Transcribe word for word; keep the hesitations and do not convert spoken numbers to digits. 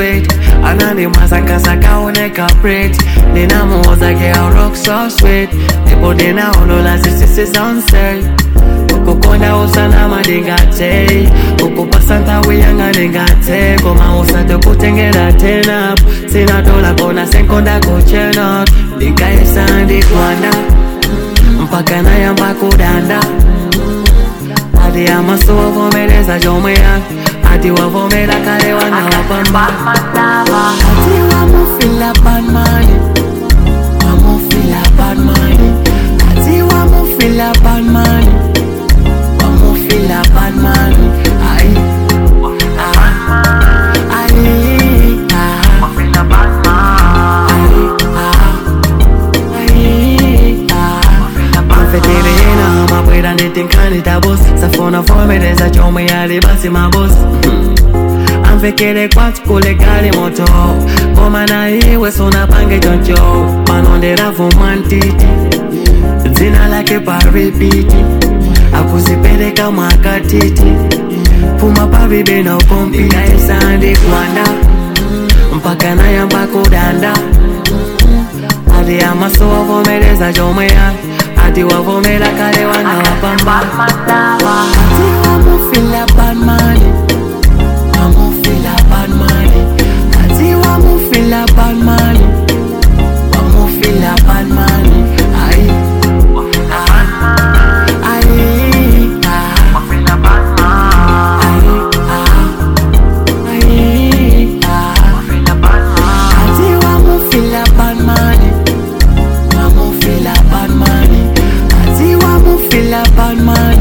sweet. Anani masanga sakaoneka pretty. Nina muoza girl rock so sweet. Nipo nina olola sisi sunset. Kukonda usana madingate. Kukupasa ntawi yanga ningate. Koma usate kutengera tena. Sina dola kona senkonda kuchena. Nikaisa ndi kwanda mpaka na yamba kudanda. Adi amasuwa vomeleza jomwe yangu. Adi wavomela kare wana wapamba. Adi wamufila bad money. Wamufila bad money. Adi wamufila bad money. Wamufila bad money. Aye. Safona formeleza chomwe yali basi mabosi. Amvekele kwatu kule gali moto. Koma na iwe sona pange joncho. Manondera vumantiti. Zina lake pa repeat. Akuzipeleka mwakatiti. Puma pa vibe na ukompi. Nikaisa ndi kwanda mpaka na yamba kudanda. Adi amasuwa vomeleza chomwe yali. Adi wavomela kare wana wapamba. Adi wamufila bad money. Wamufila bad money. Adi wamufila bad money. Wamufila bad money. Aye. Aye. Wamufila bad money. Aye. Wamufila bad money. Adi wamufila bad money. Wamufila bad money. Adi wamufila bad money.